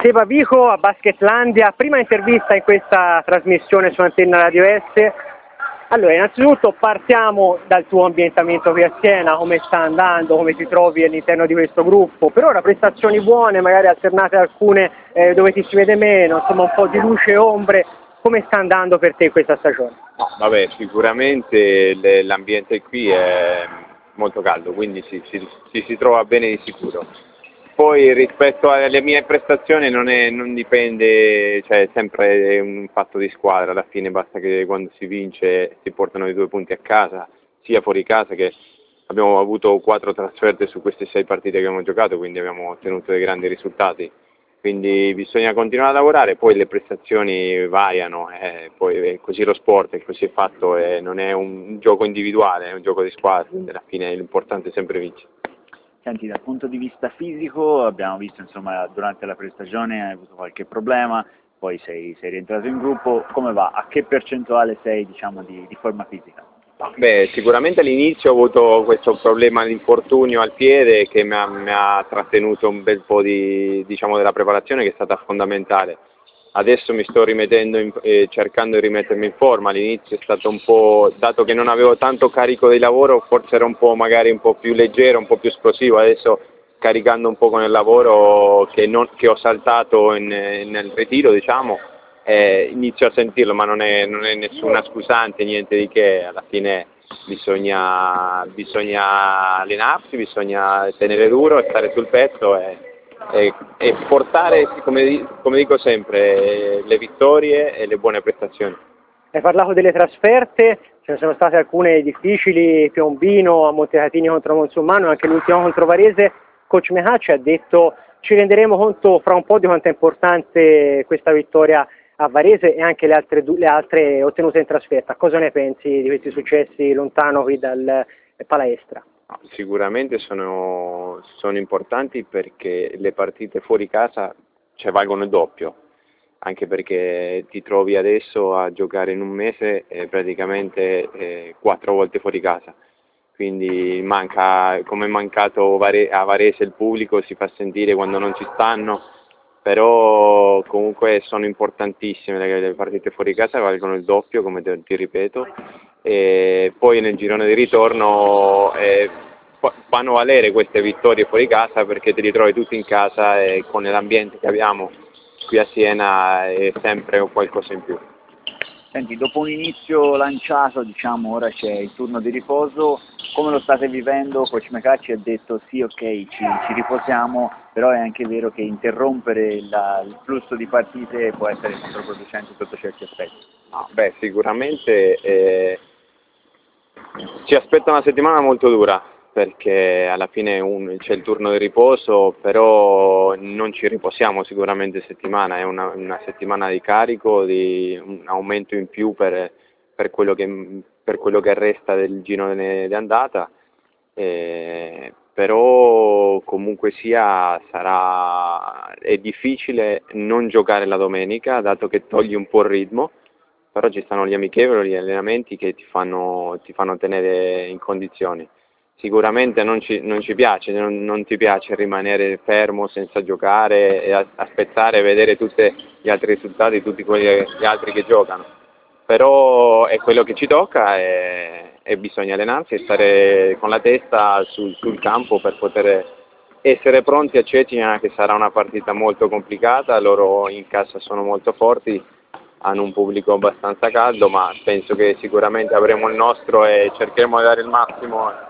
Seba Vico a Basketlandia, prima intervista in questa trasmissione su Antenna Radio S. Allora, innanzitutto partiamo dal tuo ambientamento qui a Siena, come sta andando, come ti trovi all'interno di questo gruppo. Per ora prestazioni buone, magari alternate alcune dove ti si vede meno, insomma un po' di luce e ombre. Come sta andando per te questa stagione? No, vabbè, sicuramente l'ambiente qui è molto caldo, quindi si trova bene di sicuro. Poi rispetto alle mie prestazioni non dipende, cioè è sempre un fatto di squadra, alla fine basta che quando si vince si portano i 2 punti a casa, sia fuori casa che abbiamo avuto 4 trasferte su queste 6 partite che abbiamo giocato, quindi abbiamo ottenuto dei grandi risultati. Quindi bisogna continuare a lavorare, poi le prestazioni variano, poi è così lo sport, è così è fatto, non è un gioco individuale, è un gioco di squadra, quindi alla fine l'importante è sempre vincere. Senti, dal punto di vista fisico abbiamo visto insomma durante la prestagione hai avuto qualche problema, poi sei rientrato in gruppo, come va? A che percentuale sei diciamo di forma fisica? Beh, sicuramente all'inizio ho avuto questo problema di infortunio al piede che mi ha trattenuto un bel po' della preparazione, che è stata fondamentale. Adesso mi sto rimettendo, cercando di rimettermi in forma. All'inizio è stato un po', dato che non avevo tanto carico di lavoro, forse ero magari un po' più leggero, un po' più esplosivo. Adesso caricando un po' con il lavoro che ho saltato nel ritiro, diciamo, inizio a sentirlo, ma non è nessuna scusante, niente di che. Alla fine bisogna allenarsi, bisogna tenere duro, stare sul pezzo e portare, come dico sempre, le vittorie e le buone prestazioni. Hai parlato delle trasferte, ce ne sono state alcune difficili, Piombino, a Montecatini contro Monsummano, anche l'ultima contro Varese. Coach Mehacci ha detto ci renderemo conto fra un po' di quanto è importante questa vittoria a Varese e anche le altre ottenute in trasferta. Cosa ne pensi di questi successi lontano qui dal Palestra? Sicuramente sono importanti perché le partite fuori casa valgono il doppio, anche perché ti trovi adesso a giocare in un mese praticamente 4 volte fuori casa, quindi come è mancato a Varese il pubblico, si fa sentire quando non ci stanno, però comunque sono importantissime, le partite fuori casa valgono il doppio, come ti ripeto, e poi nel girone di ritorno fanno valere queste vittorie fuori casa perché ti ritrovi tutti in casa e con l'ambiente che abbiamo qui a Siena è sempre qualcosa in più. Senti, dopo un inizio lanciato, diciamo, ora c'è il turno di riposo, come lo state vivendo? Coach Mehacci ha detto sì, ok, ci riposiamo, però è anche vero che interrompere il flusso di partite può essere controproducente sotto certi aspetti. Beh, sicuramente ci aspetta una settimana molto dura, perché alla fine c'è il turno di riposo, però non ci riposiamo sicuramente settimana, è una settimana di carico, di un aumento in più per quello che resta del girone di andata, però comunque sia è difficile non giocare la domenica, dato che togli un po' il ritmo, però ci stanno gli amichevoli, gli allenamenti che ti fanno tenere in condizioni. Sicuramente non ci piace, non ti piace rimanere fermo senza giocare e aspettare e vedere tutti gli altri risultati, tutti gli altri che giocano, però è quello che ci tocca e bisogna allenarsi e stare con la testa sul campo per poter essere pronti a Cecina, che sarà una partita molto complicata. Loro in casa sono molto forti, hanno un pubblico abbastanza caldo, ma penso che sicuramente avremo il nostro e cercheremo di dare il massimo